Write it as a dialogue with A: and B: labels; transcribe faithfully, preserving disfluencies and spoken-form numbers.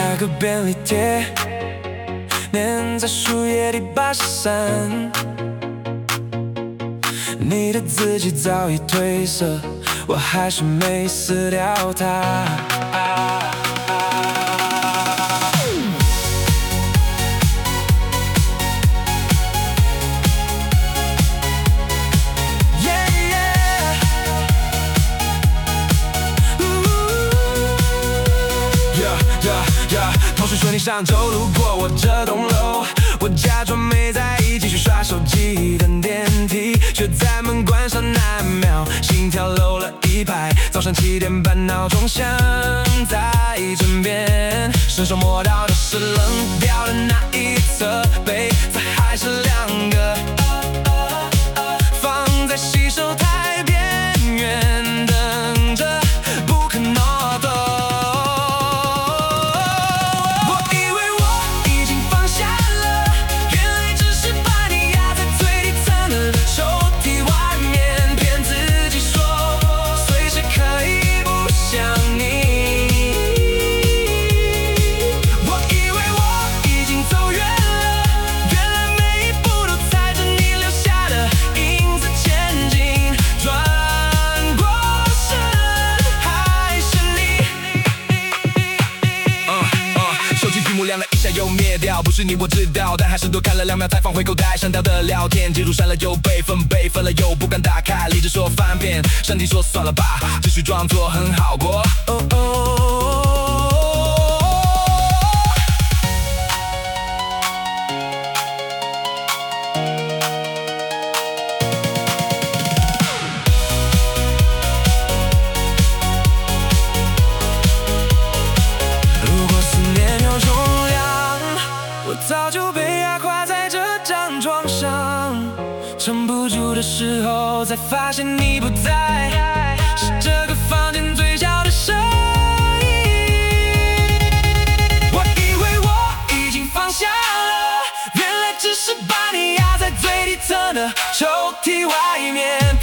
A: 买个便利贴，粘在树叶里把伞。你的字迹早已褪色，我还是没撕掉它。同事说你上周路过我这栋楼，我假装没在意，继续刷手机等电梯，却在门关上那秒，心跳漏了一拍。早上七点半，闹钟响在枕边，伸手摸到的是冷掉的那一侧，杯子还是两个，放在洗手台边缘等着，不肯挪动。亮了一下又灭掉，不是你我知道，但还是多看了两秒才放回口袋。删掉的聊天记录删了又备份，备份了又不敢打开，理智说翻遍，身体说算了吧，继续装作很好过。哦哦早就被压垮在这张床上，撑不住的时候才发现你不在，是这个房间最小的声音。我以为我已经放下了，原来只是把你压在最底层的抽屉外面。